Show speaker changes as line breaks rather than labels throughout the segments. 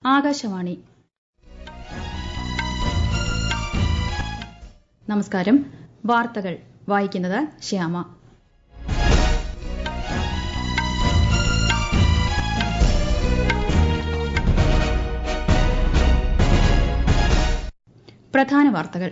ആകാശവാണി. നമസ്കാരം. വാർത്തകൾ വായിക്കുന്നത് ശ്യാമ. പ്രധാന വാർത്തകൾ.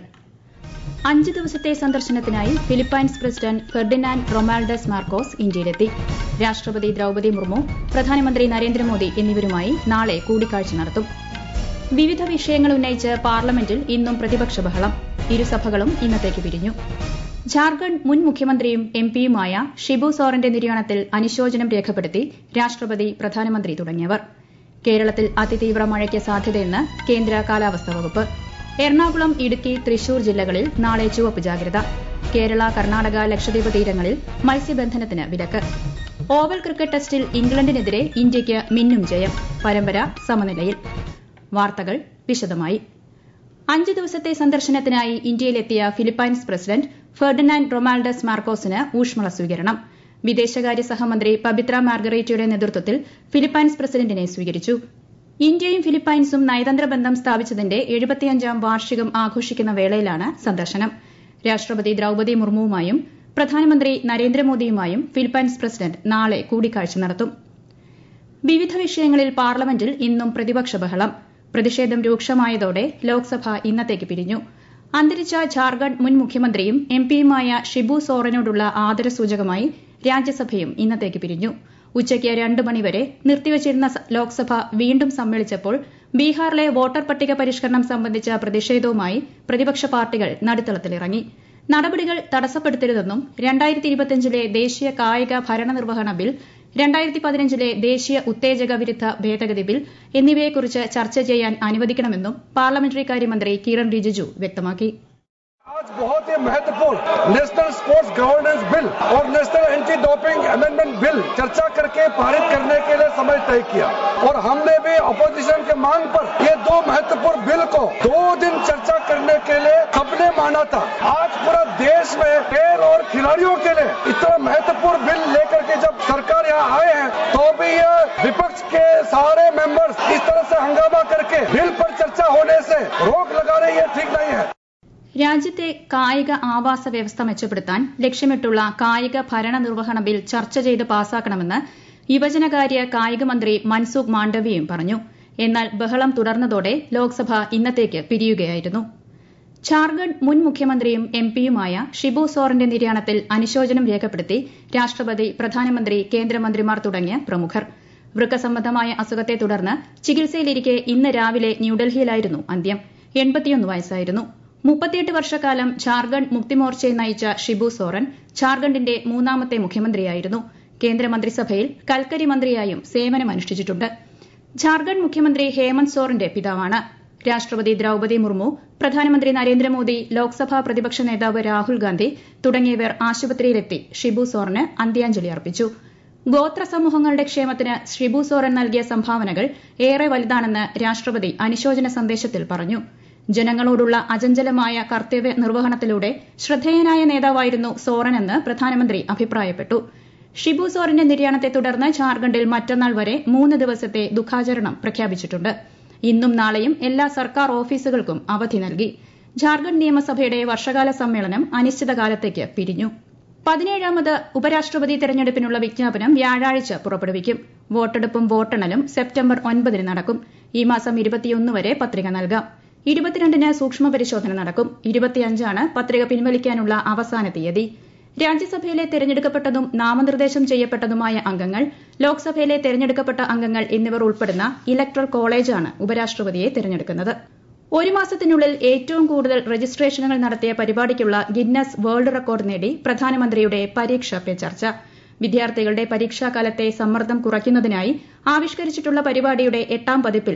5 ദിവസത്തെ സന്ദർശനത്തിനായി Philippines president Ferdinand Romualdez Marcos ഇന്ത്യയിലെത്തി. രാഷ്ട്രപതി ദ്രൌപദി മുർമു, പ്രധാനമന്ത്രി നരേന്ദ്രമോദി എന്നിവരുമായി നാളെ കൂടിക്കാഴ്ച നടത്തും. വിവിധ വിഷയങ്ങൾ ഉന്നയിച്ച് പാർലമെന്റിൽ ഇന്നും പ്രതിപക്ഷ ബഹളം. ഇരുസഭകളും ഇന്നത്തേക്ക് പിരിഞ്ഞു. ഝാർഖണ്ഡ് മുൻ മുഖ്യമന്ത്രിയും എംപിയുമായ ഷിബു സോറന്റെ നിര്യാണത്തിൽ അനുശോചനം രേഖപ്പെടുത്തി രാഷ്ട്രപതി, പ്രധാനമന്ത്രി തുടങ്ങിയവർ. കേരളത്തിൽ അതിതീവ്ര മഴയ്ക്ക് സാധ്യതയെന്ന് കേന്ദ്ര കാലാവസ്ഥാ വകുപ്പ്. എറണാകുളം, ഇടുക്കി, തൃശൂർ ജില്ലകളിൽ നാളെ ചുവപ്പ് ജാഗ്രത. കേരള, കർണാടക, ലക്ഷദ്വീപ് തീരങ്ങളിൽ മത്സ്യബന്ധനത്തിന് വിലക്ക്. ഓവൽ ക്രിക്കറ്റ് ടെസ്റ്റിൽ ഇംഗ്ലണ്ടിനെതിരെ ഇന്ത്യയ്ക്ക് മിന്നും ജയം. പരമ്പര സമനിലയിൽ. വാർത്തകൾ വിശദമായി. 5 ദിവസത്തെ സന്ദർശനത്തിനായി ഇന്ത്യയിലെത്തിയ ഫിലിപ്പൈൻസ് പ്രസിഡന്റ് ഫെർഡിനാൻഡ് റൊമാൾഡസ് മാർക്കോസിന് ഊഷ്മള സ്വീകരണം. വിദേശകാര്യ സഹമന്ത്രി പബിത്ര മാർഗരേറ്റയുടെ നേതൃത്വത്തിൽ ഫിലിപ്പൈൻസ് പ്രസിഡന്റിനെ സ്വീകരിച്ചു. ഇന്ത്യയും ഫിലിപ്പൈൻസും നയതന്ത്ര ബന്ധം സ്ഥാപിച്ചതിന്റെ 75ാം വാർഷികം ആഘോഷിക്കുന്ന വേളയിലാണ് സന്ദർശനം. രാഷ്ട്രപതി ദ്രൌപദി മുർമുവുമായും പ്രധാനമന്ത്രി നരേന്ദ്രമോദിയുമായും ഫിലിപ്പൈൻസ് പ്രസിഡന്റ് നാളെ കൂടിക്കാഴ്ച നടത്തും. വിവിധ വിഷയങ്ങളിൽ പാർലമെന്റിൽ ഇന്നും പ്രതിപക്ഷ ബഹളം. പ്രതിഷേധം രൂക്ഷമായതോടെ ലോക്സഭ ഇന്നത്തേക്ക് പിരിഞ്ഞു. അന്തരിച്ച ഝാർഖണ്ഡ് മുൻ മുഖ്യമന്ത്രിയും എംപിയുമായ ഷിബു സോറനോടുള്ള ആദരസൂചകമായി രാജ്യസഭയും ഇന്നത്തേക്ക് പിരിഞ്ഞു. ഉച്ചയ്ക്ക് 2 മണിവരെ നിർത്തിവച്ചിരുന്ന ലോക്സഭ വീണ്ടും സമ്മേളിച്ചപ്പോൾ ബീഹാറിലെ വോട്ടർ പട്ടിക പരിഷ്കരണം സംബന്ധിച്ച പ്രതിഷേധവുമായി പ്രതിപക്ഷ പാർട്ടികൾ നടുത്തളത്തിലിറങ്ങി. നടപടികൾ തടസ്സപ്പെടുത്തരുതെന്നും 2025ലെ ദേശീയ കായിക ഭരണനിർവഹണ ബിൽ, 2015ലെ ദേശീയ ഉത്തേജക വിരുദ്ധ ഭേദഗതി ബിൽ എന്നിവയെക്കുറിച്ച് ചർച്ച ചെയ്യാൻ അനുവദിക്കണമെന്നും പാർലമെന്ററി കാര്യമന്ത്രി കിരൺ റിജിജു വ്യക്തമാക്കി.
आज बहुत ही महत्वपूर्ण नेशनल स्पोर्ट्स गवर्नेंस बिल और national anti doping amendment bill चर्चा करके पारित करने के लिए समय तय किया और हमने भी अपोजिशन के मांग पर ये 2 महत्वपूर्ण बिल को 2 दिन चर्चा करने के लिए सबने माना था. आज पूरा देश में खेल और खिलाड़ियों के लिए इतना महत्वपूर्ण बिल लेकर के जब सरकार यहाँ आए हैं तो भी ये विपक्ष के सारे मेंबर्स इस तरह से हंगामा करके बिल पर चर्चा होने से रोक लगा रहे, ये ठीक नहीं है.
രാജ്യത്തെ കായിക ആവാസ വ്യവസ്ഥ മെച്ചപ്പെടുത്താൻ ലക്ഷ്യമിട്ടുള്ള കായിക ഭരണനിർവഹണ ബിൽ ചർച്ച ചെയ്ത് പാസാക്കണമെന്ന് യുവജനകാര്യ കായിക മന്ത്രി മൻസുഖ് മാണ്ഡവ്യയും പറഞ്ഞു. എന്നാൽ ബഹളം തുടർന്നതോടെ ലോക്സഭ ഇന്നത്തേക്ക് പിരിയുകയായിരുന്നു. ഝാർഖണ്ഡ് മുൻ മുഖ്യമന്ത്രിയും എംപിയുമായ ഷിബു സോറന്റെ നിര്യാണത്തിൽ അനുശോചനം രേഖപ്പെടുത്തി രാഷ്ട്രപതി, പ്രധാനമന്ത്രി, കേന്ദ്രമന്ത്രിമാർ തുടങ്ങിയ പ്രമുഖർ. വൃക്ക സംബന്ധമായ അസുഖത്തെ തുടർന്ന് ചികിത്സയിലിരിക്കെ ഇന്ന് രാവിലെ ന്യൂഡൽഹിയിലായിരുന്നു അന്ത്യം. 81 വയസ്സായിരുന്നു. 38 വർഷക്കാലം ഝാർഖണ്ഡ് മുക്തിമോർച്ചയെ നയിച്ച ഷിബു സോറൻ ഝാർഖണ്ഡിന്റെ 3ാമത്തെ മുഖ്യമന്ത്രിയായിരുന്നു. കേന്ദ്രമന്ത്രിസഭയിൽ കൽക്കരി മന്ത്രിയായും സേവനമനുഷ്ഠിച്ചിട്ടുണ്ട്. ഝാർഖണ്ഡ് മുഖ്യമന്ത്രി ഹേമന്ത് സോറന്റെ പിതാവാണ്. രാഷ്ട്രപതി ദ്രൌപദി മുർമു, പ്രധാനമന്ത്രി നരേന്ദ്രമോദി, ലോക്സഭാ പ്രതിപക്ഷ നേതാവ് രാഹുൽ ഗാന്ധി തുടങ്ങിയവർ ആശുപത്രിയിലെത്തി ഷിബു സോറന് അന്ത്യാഞ്ജലി അർപ്പിച്ചു. ഗോത്ര സമൂഹങ്ങളുടെ ക്ഷേമത്തിന് ഷിബു സോറൻ നൽകിയ സംഭാവനകൾ ഏറെ വലുതാണെന്ന് രാഷ്ട്രപതി അനുശോചന സന്ദേശത്തിൽ പറഞ്ഞു. ജനങ്ങളോടുള്ള അചഞ്ചലമായ കർത്തവ്യ നിർവഹണത്തിലൂടെ ശ്രദ്ധേയനായ നേതാവായിരുന്നു സോറനെന്ന് പ്രധാനമന്ത്രി അഭിപ്രായപ്പെട്ടു. ഷിബു സോറന്റെ നിര്യാണത്തെ തുടർന്ന് ഝാർഖണ്ഡിൽ മറ്റന്നാൾ വരെ 3 ദിവസത്തെ ദുഃഖാചരണം പ്രഖ്യാപിച്ചിട്ടുണ്ട്. ഇന്നും നാളെയും എല്ലാ സർക്കാർ ഓഫീസുകൾക്കും അവധി നൽകി. ഝാർഖണ്ഡ് നിയമസഭയുടെ വർഷകാല സമ്മേളനം അനിശ്ചിതകാലത്തേക്ക് പിരിഞ്ഞു. 17ാമത് ഉപരാഷ്ട്രപതി തെരഞ്ഞെടുപ്പിനുള്ള വിജ്ഞാപനം വ്യാഴാഴ്ച പുറപ്പെടുവിക്കും. വോട്ടെടുപ്പും വോട്ടെണ്ണലും സെപ്റ്റംബർ 9 നടക്കും. ഈ മാസം 21 വരെ പത്രിക നൽകാം. 22 സൂക്ഷ്മ പരിശോധന നടക്കും. 25 പത്രിക പിൻവലിക്കാനുള്ള അവസാന തീയതി. രാജ്യസഭയിലെ തെരഞ്ഞെടുക്കപ്പെട്ടതും നാമനിർദ്ദേശം ചെയ്യപ്പെട്ടതുമായ അംഗങ്ങൾ, ലോക്സഭയിലെ തെരഞ്ഞെടുക്കപ്പെട്ട അംഗങ്ങൾ എന്നിവർ ഉൾപ്പെടുന്ന ഇലക്ടറൽ കോളേജാണ് ഉപരാഷ്ട്രപതിയെ തെരഞ്ഞെടുക്കുന്നത്. 1 മാസത്തിനുള്ളിൽ ഏറ്റവും കൂടുതൽ രജിസ്ട്രേഷനുകൾ നടത്തിയ പരിപാടിക്കുള്ള ഗിന്നസ് വേൾഡ് റെക്കോർഡ് നേടി പ്രധാനമന്ത്രിയുടെ പരീക്ഷാ പേ ചർച്ച. വിദ്യാർത്ഥികളുടെ പരീക്ഷാകാലത്തെ സമ്മർദ്ദം കുറയ്ക്കുന്നതിനായി ആവിഷ്കരിച്ചിട്ടുള്ള പരിപാടിയുടെ 8ാം പതിപ്പിൽ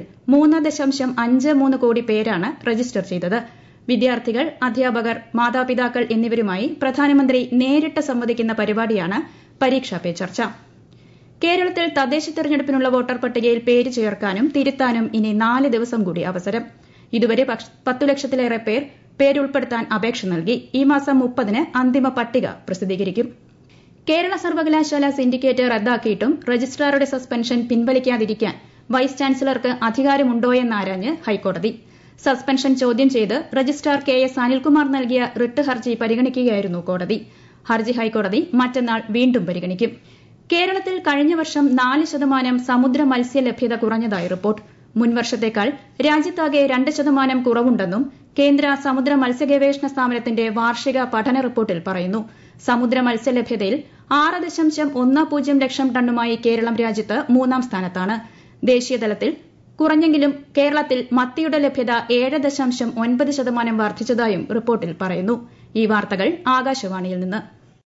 3.53 കോടി പേരാണ് രജിസ്റ്റർ ചെയ്തത്. വിദ്യാർത്ഥികൾ, അധ്യാപകർ, മാതാപിതാക്കൾ എന്നിവരുമായി പ്രധാനമന്ത്രി നേരിട്ട് സംവദിക്കുന്ന പരിപാടിയാണ് പരീക്ഷാ പേ ചർച്ച. കേരളത്തിൽ തദ്ദേശ തെരഞ്ഞെടുപ്പിനുള്ള വോട്ടർ പട്ടികയിൽ പേര് ചേർക്കാനും തിരുത്താനും ഇനി 4 ദിവസം കൂടി അവസരം. ഇതുവരെ 10 ലക്ഷത്തിലേറെ പേർ പേരുൾപ്പെടുത്താൻ അപേക്ഷ നൽകി. ഈ മാസം 30 അന്തിമ പട്ടിക പ്രസിദ്ധീകരിക്കും. കേരള സർവകലാശാല സിൻഡിക്കേറ്റ് റദ്ദാക്കിയിട്ടും രജിസ്ട്രാറുടെ സസ്പെൻഷൻ പിൻവലിക്കാതിരിക്കാൻ വൈസ് ചാൻസലർക്ക് അധികാരമുണ്ടോയെന്നാരാഞ്ഞ് ഹൈക്കോടതി. സസ്പെൻഷൻ ചോദ്യം ചെയ്ത് രജിസ്ട്രാർ KS അനിൽകുമാർ നൽകിയ റിട്ട് ഹർജി പരിഗണിക്കുകയായിരുന്നു കോടതി. ഹർജി ഹൈക്കോടതി മറ്റന്നാൾ വീണ്ടും പരിഗണിക്കും. കേരളത്തിൽ കഴിഞ്ഞ വർഷം 4% സമുദ്ര മത്സ്യ ലഭ്യത കുറഞ്ഞതായി റിപ്പോർട്ട്. മുൻവർഷത്തേക്കാൾ രാജ്യത്താകെ 2% കുറവുണ്ടെന്നും കേന്ദ്ര സമുദ്ര മത്സ്യഗവേഷണ സ്ഥാപനത്തിന്റെ വാർഷിക പഠന റിപ്പോർട്ടിൽ പറയുന്നു. സമുദ്ര മത്സ്യലഭ്യതയിൽ 6.10 ലക്ഷം ടണ്ണുമായി കേരളം രാജ്യത്ത് 3ാം സ്ഥാനത്താണ്. ദേശീയതലത്തിൽ കുറഞ്ഞെങ്കിലും കേരളത്തിൽ മത്തിയുടെ ലഭ്യത 7.9% വർദ്ധിച്ചതായും റിപ്പോർട്ടിൽ പറയുന്നു. ഈ വാർത്തകൾ ആകാശവാണിയിൽ നിന്ന്.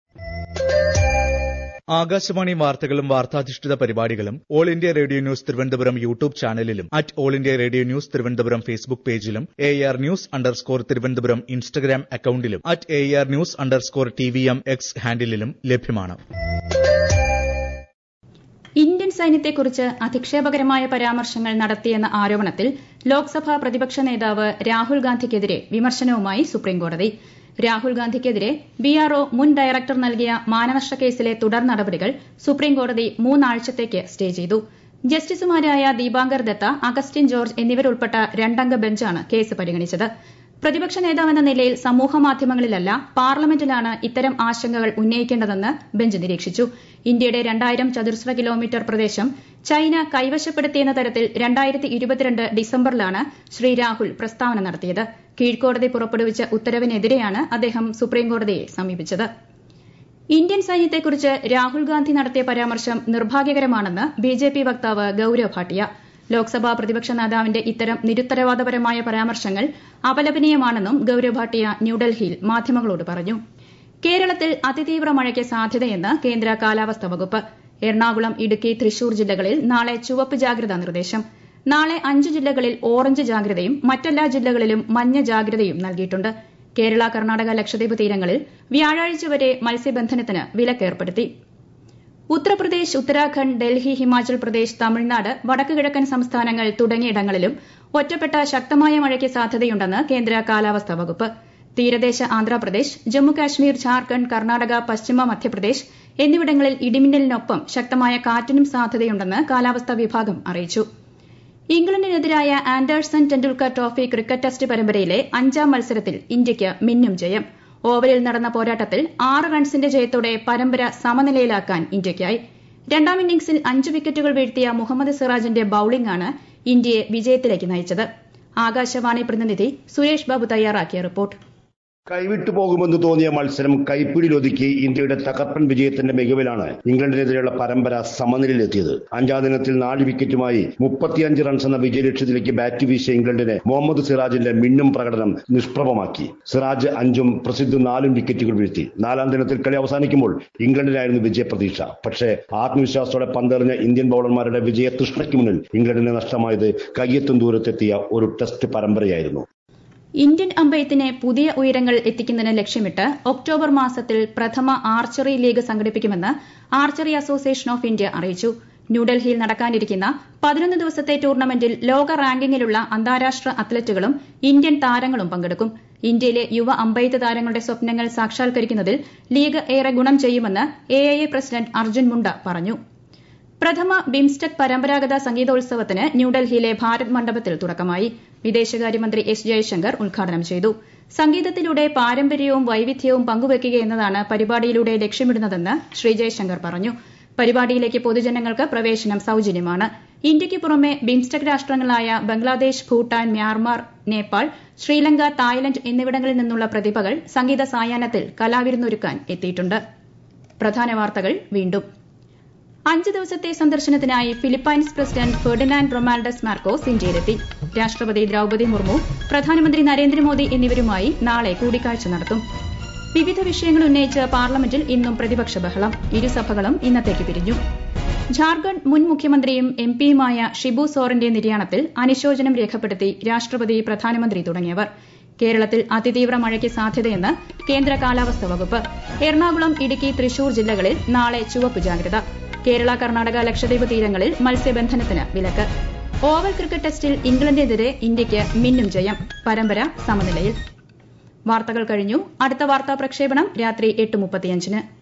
ആകാശവാണി വാർത്തകളും വാർത്താധിഷ്ഠിത പരിപാടികളും all India radio news Thiruvananthapuram YouTube ചാനലിലും all India radio news Thiruvananthapuram Facebook പേജിലും AR News_ തിരുവനന്തപുരം ഇൻസ്റ്റഗ്രാം അക്കൌണ്ടിലും AR News_TVM X ഹാൻഡിലും ലഭ്യമാണ്.
ഇന്ത്യൻ സൈന്യത്തെക്കുറിച്ച് അധിക്ഷേപകരമായ പരാമർശങ്ങൾ നടത്തിയെന്ന ആരോപണത്തിൽ ലോക്സഭാ പ്രതിപക്ഷ നേതാവ് രാഹുൽ ഗാന്ധിക്കെതിരെ വിമർശനവുമായി സുപ്രീംകോടതി. രാഹുൽ ഗാന്ധിക്കെതിരെ BRO മുൻ ഡയറക്ടർ നൽകിയ മാനനഷ്ട കേസിലെ തുടർ നടപടികൾ സുപ്രീംകോടതി 3 ആഴ്ചത്തേക്ക് സ്റ്റേ ചെയ്തു. ജസ്റ്റിസുമാരായ ദീപാങ്കർ ദത്ത, അഗസ്റ്റിൻ ജോർജ് എന്നിവരുൾപ്പെട്ട 2-അംഗ ബെഞ്ചാണ് കേസ് പരിഗണിച്ചത്. പ്രതിപക്ഷ നേതാവെന്ന നിലയിൽ സമൂഹമാധ്യമങ്ങളിലല്ല പാർലമെന്റിലാണ് ഇത്തരം ആശങ്കകൾ ഉന്നയിക്കേണ്ടതെന്ന് ബെഞ്ച് നിരീക്ഷിച്ചു. ഇന്ത്യയുടെ 2000 ചതുരശ്ര കിലോമീറ്റർ പ്രദേശം ചൈന കൈവശപ്പെടുത്തിയെന്ന തരത്തിൽ 2022 ഡിസംബറിലാണ് ശ്രീ രാഹുൽ പ്രസ്താവന നടത്തിയത്. കീഴ്ക്കോടതി പുറപ്പെടുവിച്ച ഉത്തരവിനെതിരെയാണ് അദ്ദേഹം സുപ്രീംകോടതിയെ സമീപിച്ചത്. ഇന്ത്യൻ സൈന്യത്തെക്കുറിച്ച് രാഹുൽ ഗാന്ധി നടത്തിയ പരാമർശം നിർഭാഗ്യകരമാണെന്ന് BJP വക്താവ് ഗൌരവ് ഭാട്ടിയ. ലോക്സഭാ പ്രതിപക്ഷ നേതാവിന്റെ ഇത്തരം നിരുത്തരവാദപരമായ പരാമർശങ്ങൾ അപലപനീയമാണെന്നും ഗൌരവ് ഭാട്ടിയ ന്യൂഡൽഹിയിൽ മാധ്യമങ്ങളോട് പറഞ്ഞു. കേരളത്തിൽ അതിതീവ്ര മഴയ്ക്ക് സാധ്യതയെന്ന് കേന്ദ്ര കാലാവസ്ഥാ വകുപ്പ്. എറണാകുളം, ഇടുക്കി, തൃശൂർ ജില്ലകളിൽ നാളെ ചുവപ്പ് ജാഗ്രതാ നിർദ്ദേശം. നാളെ 5 ജില്ലകളിൽ ഓറഞ്ച് ജാഗ്രതയും മറ്റെല്ലാ ജില്ലകളിലും മഞ്ഞ ജാഗ്രതയും നൽകിയിട്ടുണ്ട്. കേരള, കർണാടക, ലക്ഷദ്വീപ് തീരങ്ങളിൽ വ്യാഴാഴ്ച വരെ മത്സ്യബന്ധനത്തിന് വിലക്കേർപ്പെടുത്തി. ഉത്തർപ്രദേശ്, ഉത്തരാഖണ്ഡ്, ഡൽഹി, ഹിമാചൽ പ്രദേശ്, തമിഴ്നാട്, വടക്ക് കിഴക്കൻ സംസ്ഥാനങ്ങൾ തുടങ്ങിയിടങ്ങളിലും ഒറ്റപ്പെട്ട ശക്തമായ മഴയ്ക്ക് സാധ്യതയുണ്ടെന്ന് കേന്ദ്ര കാലാവസ്ഥാ വകുപ്പ്. തീരദേശ ആന്ധ്രാപ്രദേശ്, ജമ്മുകാശ്മീർ, ഝാർഖണ്ഡ്, കർണാടക, പശ്ചിമ മധ്യപ്രദേശ് എന്നിവിടങ്ങളിൽ ഇടിമിന്നലിനൊപ്പം ശക്തമായ കാറ്റിനും സാധ്യതയുണ്ടെന്ന് കാലാവസ്ഥാ വിഭാഗം അറിയിച്ചു. ഇംഗ്ലണ്ടിനെതിരായ Anderson Tendulkar trophy cricket test പരമ്പരയിലെ 5ാം മത്സരത്തിൽ ഇന്ത്യയ്ക്ക് മിന്നും ജയം. ഓവലിൽ നടന്ന പോരാട്ടത്തിൽ 6 റൺസിന്റെ ജയത്തോടെ പരമ്പര സമനിലയിലാക്കാൻ ഇന്ത്യയ്ക്കായി. 2ാം ഇന്നിംഗ്സിൽ 5 വിക്കറ്റുകൾ വീഴ്ത്തിയ മുഹമ്മദ് സിറാജിന്റെ ബൌളിംഗാണ് ഇന്ത്യയെ വിജയത്തിലേക്ക് നയിച്ചത്. ആകാശവാണി പ്രതിനിധി സുരേഷ് ബാബു തയ്യാറാക്കിയ റിപ്പോർട്ട്.
കൈവിട്ടു പോകുമെന്ന് തോന്നിയ മത്സരം കൈപ്പിടിയിലൊതുക്കി ഇന്ത്യയുടെ തകർപ്പൻ വിജയത്തിന്റെ മികവിലാണ് ഇംഗ്ലണ്ടിനെതിരെയുള്ള പരമ്പര സമനിലയിലെത്തിയത്. 5ാം ദിനത്തിൽ 4 വിക്കറ്റുമായി 35 റൺസ് എന്ന വിജയലക്ഷ്യത്തിലേക്ക് ബാറ്റ് വീശിയ ഇംഗ്ലണ്ടിനെ മുഹമ്മദ് സിറാജിന്റെ മിന്നും പ്രകടനം നിഷ്പ്രഭമാക്കി. സിറാജ് 5ഉം പ്രസിദ്ധ് 4 വിക്കറ്റുകൾ വീഴ്ത്തി. 4ാം ദിനത്തിൽ കളി അവസാനിക്കുമ്പോൾ ഇംഗ്ലണ്ടിനായിരുന്നു വിജയപ്രതീക്ഷ. പക്ഷേ ആത്മവിശ്വാസത്തോടെ പന്തെറിഞ്ഞ ഇന്ത്യൻ ബൌളർമാരുടെ വിജയതൃഷ്ണയ്ക്ക് മുന്നിൽ ഇംഗ്ലണ്ടിന് നഷ്ടമായത് കയ്യെത്തും ദൂരത്തെത്തിയ ഒരു ടെസ്റ്റ് പരമ്പരയായിരുന്നു.
ഇന്ത്യൻ അമ്പെയ്ത്തിനെ പുതിയ ഉയരങ്ങൾ എത്തിക്കുന്നതിന് ലക്ഷ്യമിട്ട് ഒക്ടോബർ മാസത്തിൽ പ്രഥമ ആർച്ചറി ലീഗ് സംഘടിപ്പിക്കുമെന്ന് ആർച്ചറി അസോസിയേഷൻ ഓഫ് ഇന്ത്യ അറിയിച്ചു. ന്യൂഡൽഹിയിൽ നടക്കാനിരിക്കുന്ന 11 ദിവസത്തെ ടൂർണമെന്റിൽ ലോക റാങ്കിങ്ങിലുള്ള അന്താരാഷ്ട്ര അത്ലറ്റുകളും ഇന്ത്യൻ താരങ്ങളും പങ്കെടുക്കും. ഇന്ത്യയിലെ യുവ അമ്പെയ്ത്ത് താരങ്ങളുടെ സ്വപ്നങ്ങൾ സാക്ഷാത്കരിക്കുന്നതിൽ ലീഗ് ഏറെ ഗുണം ചെയ്യുമെന്ന് AIA പ്രസിഡന്റ് അർജുൻ മുണ്ട പറഞ്ഞു. പ്രഥമ ബിംസ്റ്റെക് പരമ്പരാഗത സംഗീതോത്സവത്തിന് ന്യൂഡൽഹിയിലെ ഭാരത് മണ്ഡപത്തിൽ തുടക്കമായി. വിദേശകാര്യമന്ത്രി S ജയശങ്കർ ഉദ്ഘാടനം ചെയ്തു. സംഗീതത്തിലൂടെ പാരമ്പര്യവും വൈവിധ്യവും പങ്കുവയ്ക്കുകയെന്നതാണ് പരിപാടിയിലൂടെ ലക്ഷ്യമിടുന്നതെന്ന് ശ്രീ ജയശങ്കർ പറഞ്ഞു. പരിപാടിയിലേക്ക് പൊതുജനങ്ങൾക്ക് പ്രവേശനം സൌജന്യമാണ്. ഇന്ത്യയ്ക്ക് പുറമെ ബിംസ്റ്റെക് രാഷ്ട്രങ്ങളായ ബംഗ്ലാദേശ്, ഭൂട്ടാൻ, മ്യാൻമാർ, നേപ്പാൾ, ശ്രീലങ്ക, തായ്ലൻഡ് എന്നിവിടങ്ങളിൽ നിന്നുള്ള പ്രതിഭകൾ സംഗീത സായാഹ്നത്തിൽ കലാവിരുന്നൊരുക്കാൻ എത്തിയിട്ടുണ്ട്. പ്രധാന വാർത്തകൾ വീണ്ടും. 5 ദിവസത്തെ സന്ദർശനത്തിനായി Philippines president Ferdinand Romualdez Marcos ഇന്ത്യയിലെത്തി. രാഷ്ട്രപതി ദ്രൌപദി മുർമു, പ്രധാനമന്ത്രി നരേന്ദ്രമോദി എന്നിവരുമായി നാളെ കൂടിക്കാഴ്ച നടത്തും. വിവിധ വിഷയങ്ങൾ ഉന്നയിച്ച് പാർലമെന്റിൽ ഇന്നും പ്രതിപക്ഷ ബഹളം. ഇരുസഭകളും ഇന്നത്തേക്ക് പിരിഞ്ഞു. ഝാർഖണ്ഡ് മുൻ മുഖ്യമന്ത്രിയും MPയുമായ ഷിബു സോറന്റെ നിര്യാണത്തിൽ അനുശോചനം രേഖപ്പെടുത്തി രാഷ്ട്രപതി, പ്രധാനമന്ത്രി തുടങ്ങിയവർ. കേരളത്തിൽ അതിതീവ്ര മഴയ്ക്ക് സാധ്യതയെന്ന് കേന്ദ്ര കാലാവസ്ഥാ വകുപ്പ്. എറണാകുളം, ഇടുക്കി, തൃശൂർ ജില്ലകളിൽ നാളെ ചുവപ്പ് ജാഗ്രത. കേരള, കർണാടക, ലക്ഷദ്വീപ് തീരങ്ങളിൽ മത്സ്യബന്ധനത്തിന് വിലക്ക്. ഓവൽ ക്രിക്കറ്റ് ടെസ്റ്റിൽ ഇംഗ്ലണ്ടിനെതിരെ ഇന്ത്യയ്ക്ക് മിന്നും ജയം. പരമ്പര സമനിലയിൽ. വാർത്തകൾ കഴിഞ്ഞു. അടുത്ത വാർത്താ പ്രക്ഷേപണം രാത്രി 8:35.